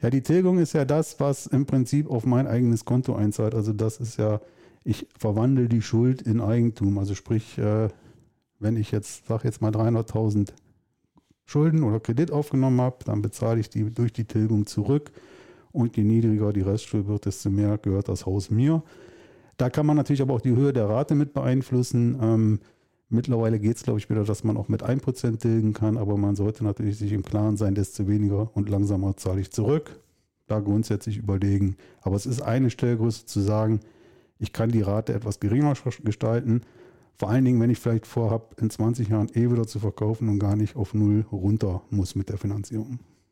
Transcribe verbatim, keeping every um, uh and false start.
Ja, die Tilgung ist ja das, was im Prinzip auf mein eigenes Konto einzahlt. Also das ist ja, ich verwandle die Schuld in Eigentum. Also sprich, äh, wenn ich jetzt, sag jetzt mal dreihunderttausend Schulden oder Kredit aufgenommen habe, dann bezahle ich die durch die Tilgung zurück. Und je niedriger die Restschuld wird, desto mehr gehört das Haus mir. Da kann man natürlich aber auch die Höhe der Rate mit beeinflussen. Ähm, mittlerweile geht es, glaube ich, wieder, dass man auch mit ein Prozent tilgen kann, aber man sollte natürlich sich im Klaren sein, desto weniger und langsamer zahle ich zurück. Da grundsätzlich überlegen. Aber es ist eine Stellgröße zu sagen, ich kann die Rate etwas geringer gestalten. Vor allen Dingen, wenn ich vielleicht vorhabe, in zwanzig Jahren eh wieder zu verkaufen und gar nicht auf null runter muss mit der Finanzierung.